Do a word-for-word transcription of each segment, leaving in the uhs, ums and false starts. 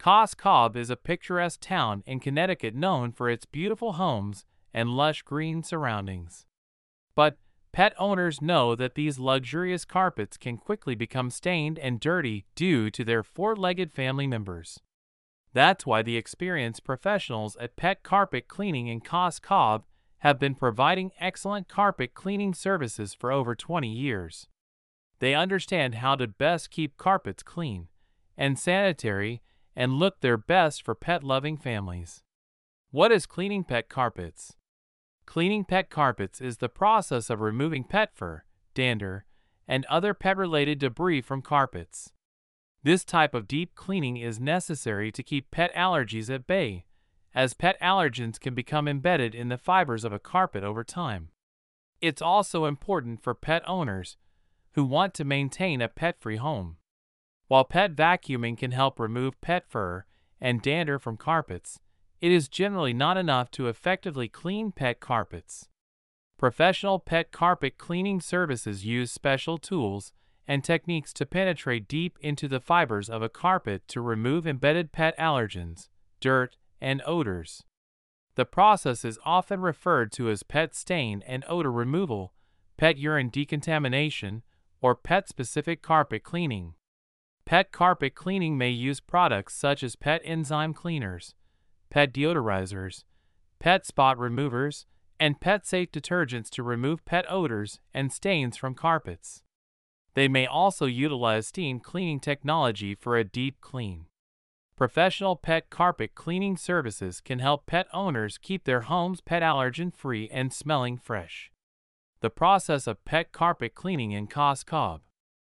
Cos Cob is a picturesque town in Connecticut known for its beautiful homes and lush green surroundings. But pet owners know that these luxurious carpets can quickly become stained and dirty due to their four-legged family members. That's why the experienced professionals at Pet Carpet Cleaning in Cos Cob have been providing excellent carpet cleaning services for over twenty years. They understand how to best keep carpets clean and sanitary and look their best for pet-loving families. What is cleaning pet carpets? Cleaning pet carpets is the process of removing pet fur, dander, and other pet-related debris from carpets. This type of deep cleaning is necessary to keep pet allergies at bay, as pet allergens can become embedded in the fibers of a carpet over time. It's also important for pet owners who want to maintain a pet-free home. While pet vacuuming can help remove pet fur and dander from carpets, it is generally not enough to effectively clean pet carpets. Professional pet carpet cleaning services use special tools and techniques to penetrate deep into the fibers of a carpet to remove embedded pet allergens, dirt, and odors. The process is often referred to as pet stain and odor removal, pet urine decontamination, or pet-specific carpet cleaning. Pet carpet cleaning may use products such as pet enzyme cleaners, pet deodorizers, pet spot removers, and pet-safe detergents to remove pet odors and stains from carpets. They may also utilize steam cleaning technology for a deep clean. Professional pet carpet cleaning services can help pet owners keep their homes pet allergen-free and smelling fresh. The process of pet carpet cleaning in Cos Cob.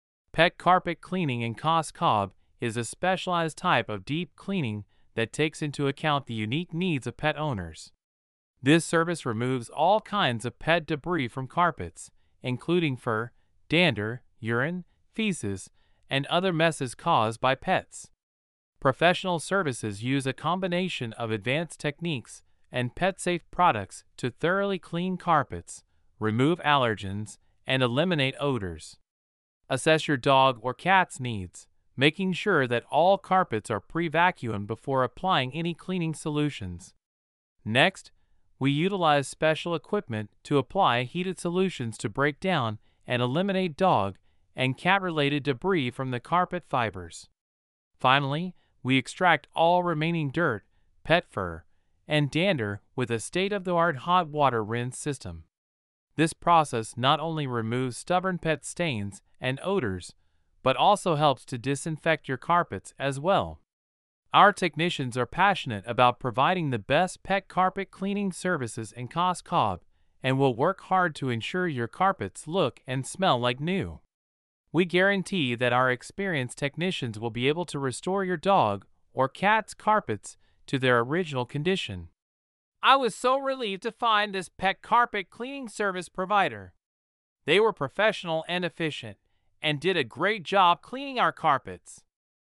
Pet carpet cleaning in Cos Cob is a specialized type of deep cleaning that takes into account the unique needs of pet owners. This service removes all kinds of pet debris from carpets, including fur, dander, urine, feces, and other messes caused by pets. Professional services use a combination of advanced techniques and pet-safe products to thoroughly clean carpets, remove allergens, and eliminate odors. Assess your dog or cat's needs, making sure that all carpets are pre-vacuumed before applying any cleaning solutions. Next, we utilize special equipment to apply heated solutions to break down and eliminate dog and cat-related debris from the carpet fibers. Finally, we extract all remaining dirt, pet fur, and dander with a state-of-the-art hot water rinse system. This process not only removes stubborn pet stains and odors, but also helps to disinfect your carpets as well. Our technicians are passionate about providing the best pet carpet cleaning services in Cos Cob and will work hard to ensure your carpets look and smell like new. We guarantee that our experienced technicians will be able to restore your dog or cat's carpets to their original condition. I was so relieved to find this pet carpet cleaning service provider. They were professional and efficient, and did a great job cleaning our carpets.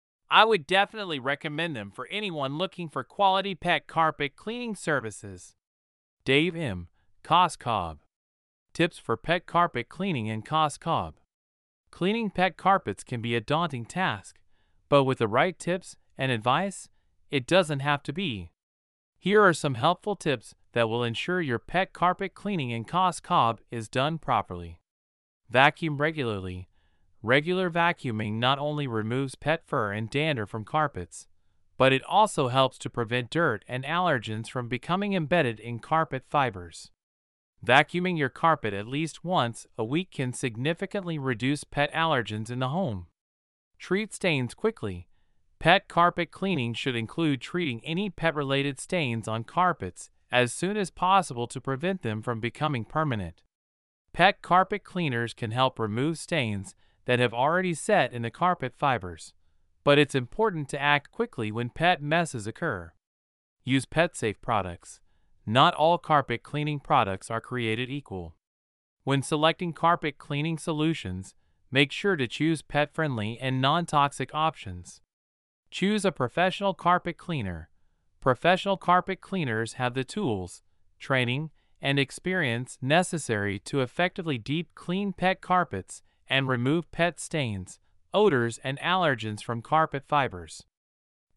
I would definitely recommend them for anyone looking for quality pet carpet cleaning services. Dave M., Cos Cob. Tips for pet carpet cleaning in Cos Cob. Cleaning pet carpets can be a daunting task, but with the right tips and advice, it doesn't have to be. Here are some helpful tips that will ensure your pet carpet cleaning in Cos Cob is done properly. Vacuum regularly. Regular vacuuming not only removes pet fur and dander from carpets, but it also helps to prevent dirt and allergens from becoming embedded in carpet fibers. Vacuuming your carpet at least once a week can significantly reduce pet allergens in the home. Treat stains quickly. Pet carpet cleaning should include treating any pet-related stains on carpets as soon as possible to prevent them from becoming permanent. Pet carpet cleaners can help remove stains that have already set in the carpet fibers, but it's important to act quickly when pet messes occur. Use pet-safe products. Not all carpet cleaning products are created equal. When selecting carpet cleaning solutions, make sure to choose pet-friendly and non-toxic options. Choose a professional carpet cleaner. Professional carpet cleaners have the tools, training, and experience necessary to effectively deep clean pet carpets and remove pet stains, odors, and allergens from carpet fibers.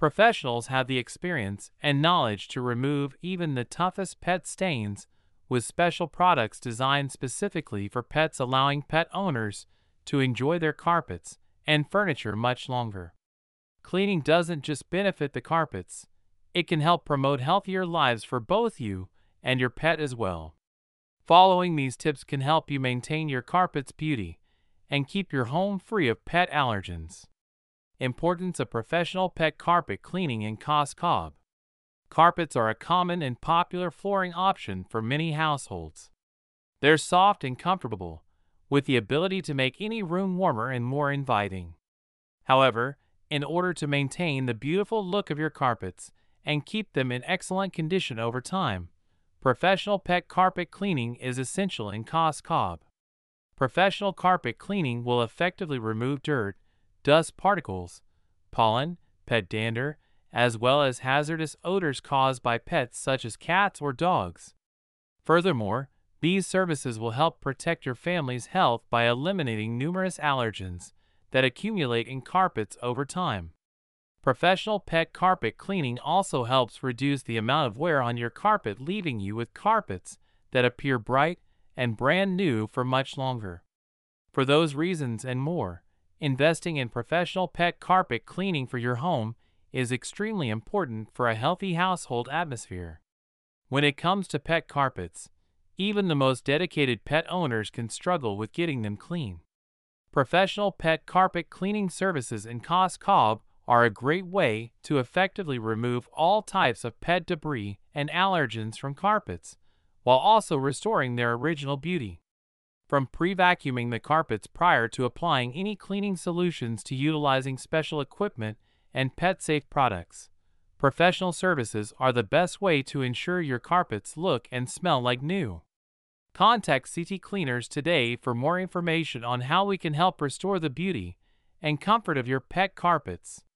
Professionals have the experience and knowledge to remove even the toughest pet stains with special products designed specifically for pets, allowing pet owners to enjoy their carpets and furniture much longer. Cleaning doesn't just benefit the carpets, it can help promote healthier lives for both you and your pet as well. Following these tips can help you maintain your carpet's beauty and keep your home free of pet allergens. Importance of professional pet carpet cleaning in Cos Cob. Carpets are a common and popular flooring option for many households. They're soft and comfortable, with the ability to make any room warmer and more inviting. However, in order to maintain the beautiful look of your carpets and keep them in excellent condition over time, professional pet carpet cleaning is essential in Cos Cob. Professional carpet cleaning will effectively remove dirt, dust particles, pollen, pet dander, as well as hazardous odors caused by pets such as cats or dogs. Furthermore, these services will help protect your family's health by eliminating numerous allergens that accumulate in carpets over time. Professional pet carpet cleaning also helps reduce the amount of wear on your carpet, leaving you with carpets that appear bright and brand new for much longer. For those reasons and more, investing in professional pet carpet cleaning for your home is extremely important for a healthy household atmosphere. When it comes to pet carpets, even the most dedicated pet owners can struggle with getting them clean. Professional pet carpet cleaning services in Cos Cob are a great way to effectively remove all types of pet debris and allergens from carpets, while also restoring their original beauty. From pre-vacuuming the carpets prior to applying any cleaning solutions to utilizing special equipment and pet-safe products, professional services are the best way to ensure your carpets look and smell like new. Contact C T Cleaners today for more information on how we can help restore the beauty and comfort of your pet carpets.